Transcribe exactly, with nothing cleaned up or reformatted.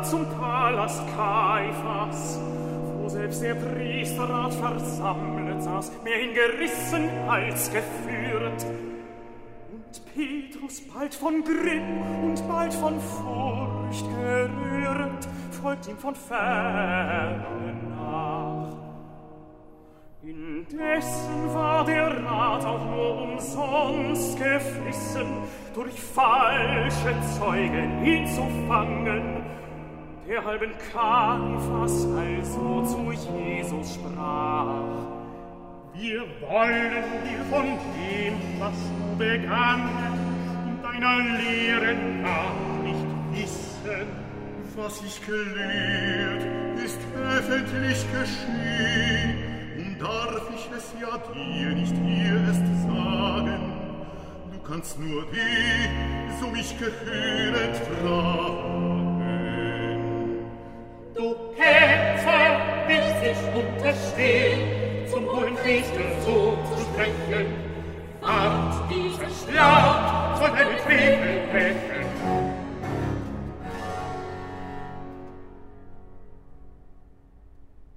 trat zum Palast Kaiphas, wo selbst der Priesterrat versammelt saß, mir hingerissen als geführt. Und Petrus bald von Grimm und bald von Furcht gerührt, folgt ihm von Ferne nach. Indessen war der Rat auch nur umsonst geflissen, durch falsche Zeugen ihn zu fangen. Der halben Kaiphas also zu Jesus sprach: Wir wollen dir von dem, was du begangen, und deiner Lehre nach nicht wissen. Was ich gelehrt, ist öffentlich geschehen, und darf ich es ja dir nicht hier erst sagen. Du kannst nur die, so mich gehöret, fragen. Du Kämpfer, willst dich unterstehen, zum hohen Priester so zu sprechen. Wart dieser Schlacht soll deine Frevel brechen.